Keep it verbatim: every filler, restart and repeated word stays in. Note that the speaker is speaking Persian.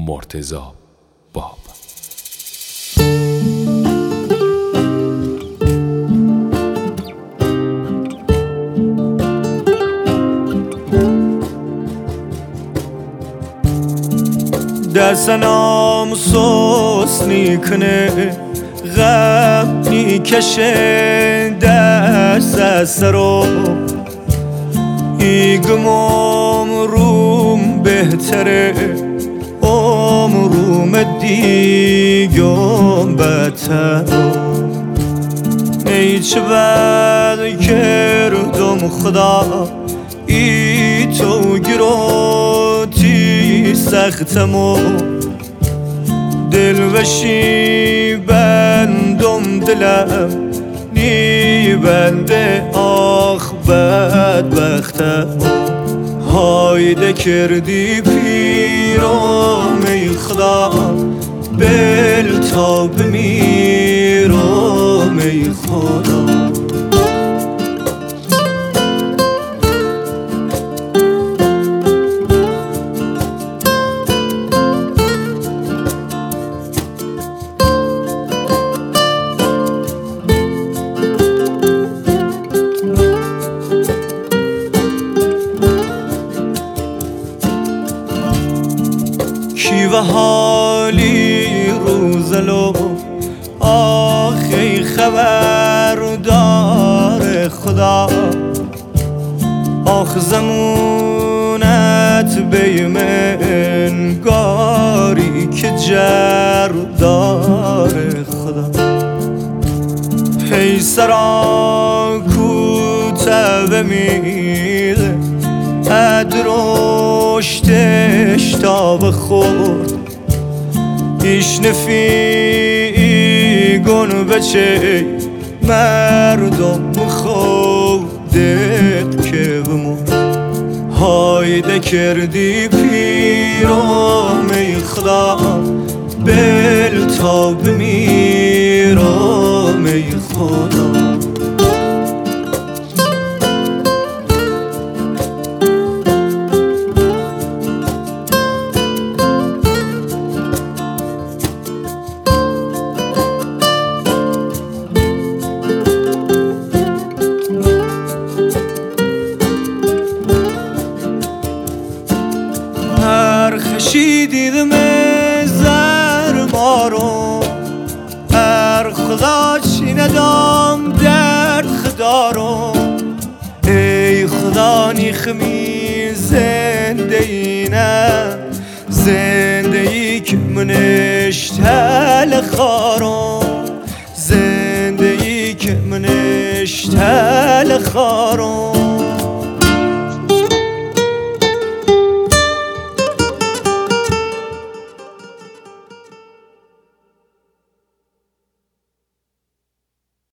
مرتضی باب. دست ناموس نیکنه غم نیکشه دست از رو ایگمام روم بهتره عمروم دیگم بدتر ای چه بد کردم خدا ای تو گروتی سختمو دل وشی بندم دلم نی بنده آخ بدبختم هایده کردی پیرم ای خدا بل تا بمیرم ای خدا. و حالی روزلو آخی خبر دار خدا آخ زمونت بیمن گاری که جر دار خدا هی سرا کوته بمیده ادرشتش تا بخورد ایش نفی گن بچه مردم خودت که بمرد هایده کردی پیرم ای خدا بل تا بمیرم ای خدا. خشی دیدم زر مارو هر خدا چی ندام درد خدارو ای خدا نیخمی زنده ای نه زنده ای که منش تل خارو زنده ای که منش تل خارو